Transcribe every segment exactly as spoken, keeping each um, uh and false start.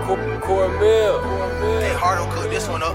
Cornmeal. Hey, Hardo, cook this one up.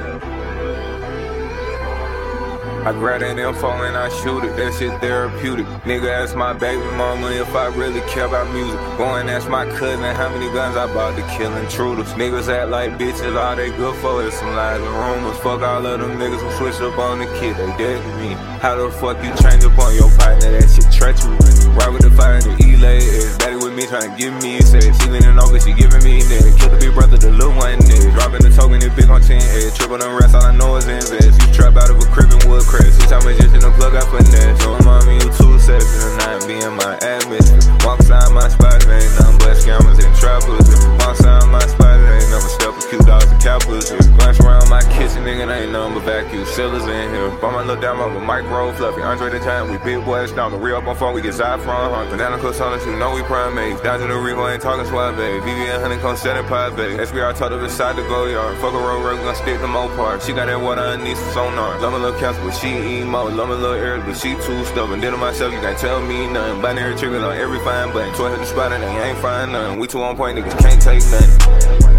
I grab that info and I shoot it, that shit therapeutic. Nigga, ask my baby mama if I really care about music. Go and ask my cousin how many guns I bought to kill intruders. Niggas act like bitches, all they good for is some lies and rumors. Fuck all of them niggas who switch up on the kid, they dead to me. How the fuck you change up on your partner, that shit treacherous. Right with the fire, the E-lay, daddy with me trying to give me sex. She leaning over, she giving me nigga. Kill the big brother, the little one nigga. Dropping the token, it big on ten edge. Triple them rest, all I know is invest. You trap out of a crib and wood crest. Each time I just in the plug, I finesse. So mommy, you too sexy tonight, be in my atmosphere. Walk inside my spot, it ain't nothing but scammers and trappers. Walk inside my spot, it ain't nothing but steppers, cute dogs and cappers. Glance around my kitchen, nigga, ain't nothing but vacuum sealers in here. Bump my little down, I'm a micro fluffy. Andre the time, we big boys down. The real up on phone, we get side from hunt. Banana coast on us, you know we primates. Down to the Rico, ain't talking suave. V V N honeycomb setting private. S B R told her beside the go yard. Fuck a road, we gon' stick to more parts. She got that water underneath some sonar. Love my little castle, but she emo. Love my little ears, but she too stubborn. Did it myself, you can't tell me nothing. Binary triggers on every fine button. Toy hit the spot and they ain't find nothing. We too on point, niggas can't take nothing.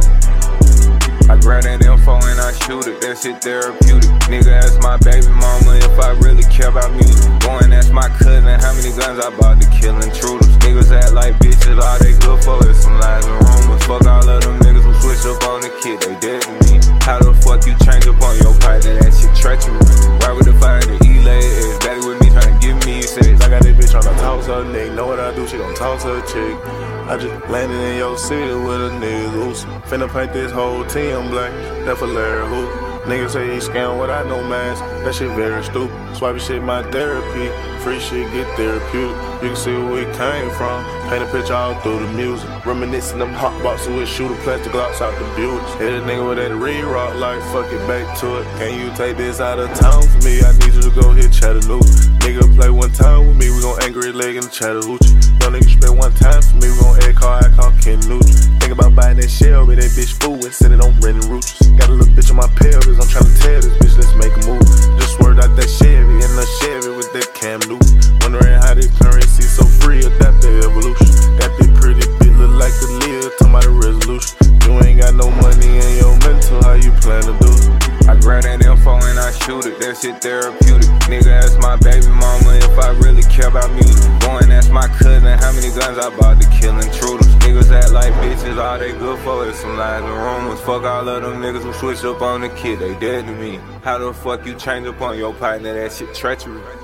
I grab that info and I shoot it, that shit therapeutic. Nigga, ask my baby mama if I really care about music. Go and ask my cousin how many guns I bought to kill intruders. Niggas act like bitches, all they good for is some lies and rumors. Fuck all of them niggas who switch up on the kid, they dead to me. How the fuck you change up on your partner, that shit treacherous. Right with the fire, the E-lay, daddy with me trying to give me sex. I got this bitch tryna talk to her nigga, know what I do, she gon' talk to her chick. I just landed in your city with a nigga loose. Finna paint this whole team black, that for Larry Hoop. Niggas say he scam without no mask, that shit very stupid. Swiping shit my therapy, free shit get therapeutic. You can see where we came from, paint a picture all through the music. Reminiscing them hot boxes with shooter plastic glocks out the buildings. Hit a nigga with that re-rock like fuck it back to it. Can you take this out of town for me? I need you to go hit Chattanooga. Nigga play one time with me, we gon' angry leg in the Chattahoochee. Young nigga spend one time for me, we gon' add car, I call Ken Nugent. Think about buying that Shelby, that bitch fool and send it on Brendan Roaches. Got a little bitch on my pelvis, I'm tryna tell this bitch, let's make a move. Just swerved out that Chevy, in the Chevy with that Cam Newton. Wondering how this currency so free, adapt the evolution. Got this pretty bitch look like a Leah, talking about a resolution. You ain't got no money in your mental, how you plan to do it? I grab that info and I shoot it, that shit therapeutic. Nigga, ask my baby mama if I really care about music. Go and ask my cousin how many guns I bought to kill intruders. Niggas act like bitches, all they good for is some lies and rumors. Fuck all of them niggas who switch up on the kid, they dead to me. How the fuck you change up on your partner, that shit treacherous.